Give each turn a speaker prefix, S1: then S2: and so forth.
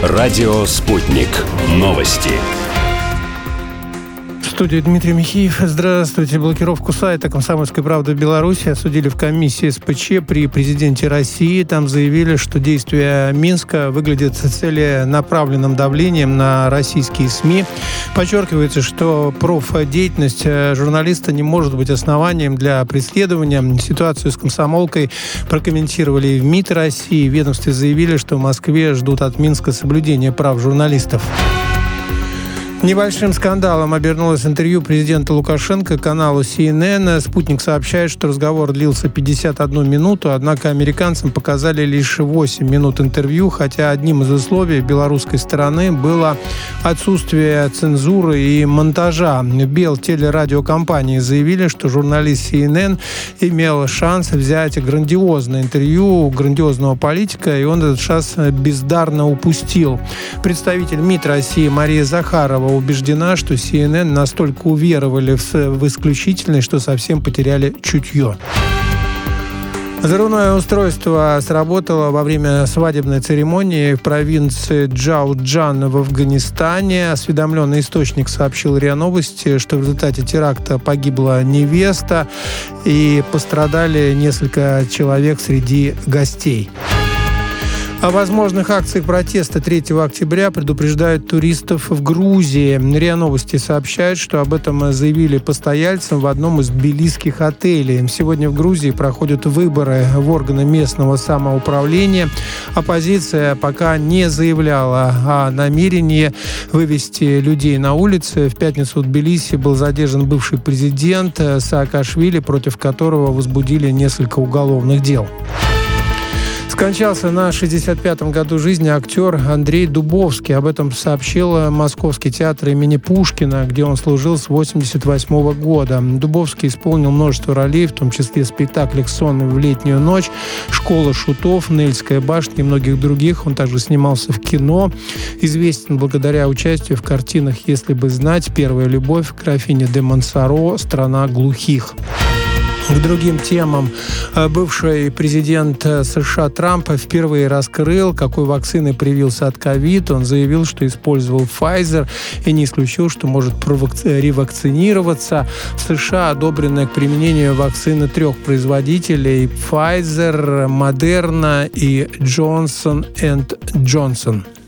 S1: Радио «Спутник». Новости.
S2: В студии Дмитрий Михеев. Здравствуйте. Блокировку сайта «Комсомольской правды» в Беларуси осудили в комиссии СПЧ при президенте России. Там заявили, что действия Минска выглядят целенаправленным давлением на российские СМИ. Подчеркивается, что профдеятельность журналиста не может быть основанием для преследования. Ситуацию с «Комсомолкой» прокомментировали и в МИД России. В ведомстве заявили, что в Москве ждут от Минска соблюдения прав журналистов. Небольшим скандалом обернулось интервью президента Лукашенко каналу CNN. «Спутник» сообщает, что разговор длился 51 минуту, однако американцам показали лишь 8 минут интервью, хотя одним из условий белорусской стороны было отсутствие цензуры и монтажа. В Белтелерадиокомпании заявили, что журналист CNN имел шанс взять грандиозное интервью у грандиозного политика, и он этот шанс бездарно упустил. Представитель МИД России Мария Захарова убеждена, что CNN настолько уверовали в исключительность, что совсем потеряли чутье. Взрывное устройство сработало во время свадебной церемонии в провинции Джауджан в Афганистане. Осведомленный источник сообщил РИА Новости, что в результате теракта погибла невеста и пострадали несколько человек среди гостей. О возможных акциях протеста 3 октября предупреждают туристов в Грузии. РИА Новости сообщают, что об этом заявили постояльцам в одном из тбилисских отелей. Сегодня в Грузии проходят выборы в органы местного самоуправления. Оппозиция пока не заявляла о намерении вывести людей на улицы. В пятницу в Тбилиси был задержан бывший президент Саакашвили, против которого возбудили несколько уголовных дел. Скончался на 65-м году жизни актер Андрей Дубовский. Об этом сообщил Московский театр имени Пушкина, где он служил с 1988 года. Дубовский исполнил множество ролей, в том числе в спектаклях «Сон в летнюю ночь», «Школа шутов», «Нельская башня» и многих других. Он также снимался в кино. Известен благодаря участию в картинах «Если бы знать», «Первая любовь», «Графиня де Монсоро», «Страна глухих». К другим темам. Бывший президент США Трамп впервые раскрыл, какой вакциной привился от ковид. Он заявил, что использовал Pfizer и не исключил, что может ревакцинироваться. В США одобрены к применению вакцины 3 производителей: Pfizer, Moderna и Johnson & Johnson.